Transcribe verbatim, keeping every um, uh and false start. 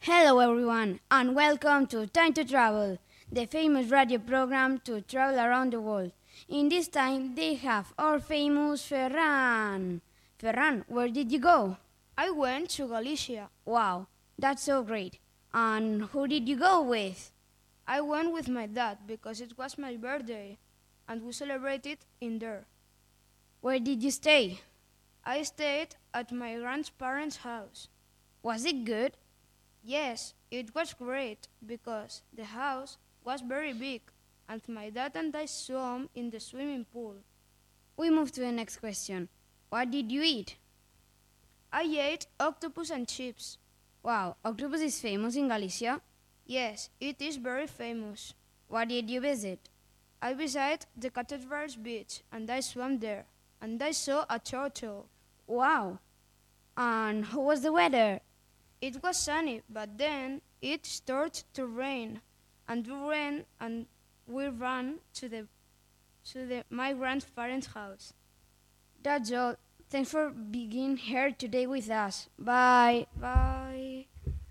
Hello everyone and welcome to Time to Travel, the famous radio program to travel around the world. In this time they have our famous Ferran. Ferran, where did you go? I went to Galicia. Wow, that's so great. And who did you go with? I went with my dad because it was my birthday and we celebrated in there. Where did you stay? I stayed at my grandparents' house. Was it good? Yes, it was great because the house was very big and my dad and I swam in the swimming pool. We move to the next question. What did you eat? I ate octopus and chips. Wow, octopus is famous in Galicia? Yes, it is very famous. What did you visit? I visited the Cathedral's beach and I swam there and I saw a turtle. Wow. And how was the weather? It was sunny, but then it started to rain, and we ran and we ran to the to the my grandparents' house. That's all. Thanks for being here today with us. Bye. Bye.